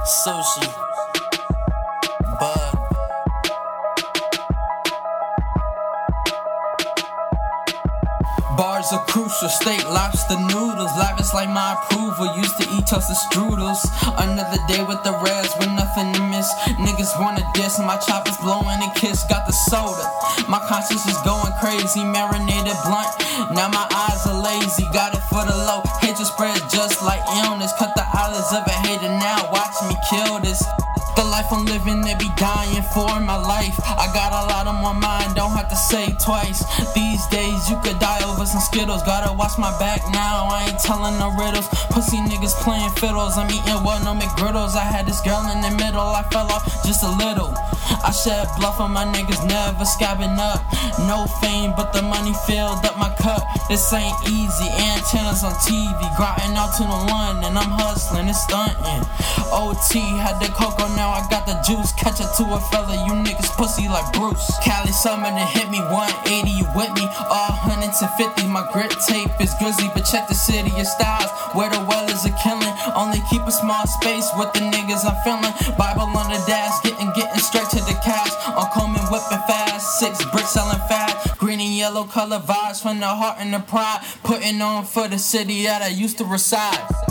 Sushi, Bug. Bars are crucial, steak, lobster, noodles, lavish like my approval. Used to eat toasted strudels. Another day with the reds with nothing to miss. Niggas wanna diss, my choppers blowing a kiss. Got the soda, my conscience is going crazy. Marinated blunt, now my eyes are lazy. Got it for the low, hatred spread just like illness. Cut the eyelids of a hater, now watch me kill this. The life I'm living, they be dying for my life. I got a lot on my mind, don't have to say twice. These days you could die over some Skittles. Gotta watch my back now, I ain't telling no riddles. Pussy niggas playing fiddles, I'm eating well, no McGriddles. I had this girl in the middle, I fell off just a little. I shed bluff on my niggas, never scabbing up. No fame, but the money filled up my cup. This ain't easy, antennas on TV. Grotting out to the one, and I'm hustling, it's stunting. OT, had the cocoa, now I got the juice. Catch it to a fella, you niggas pussy like Bruce. Cali summer to hit me, 180, you with me. All hundreds and 50, my grit tape is grizzly. But check the city of styles, where the well is a killing. Only keep a small space with the niggas I'm feeling. Bible on the dash, getting straight to the cash. I'm combing, whipping fast, 6 bricks selling fast. Green and yellow color vibes from the heart and the pride. Putting on for the city that I used to reside.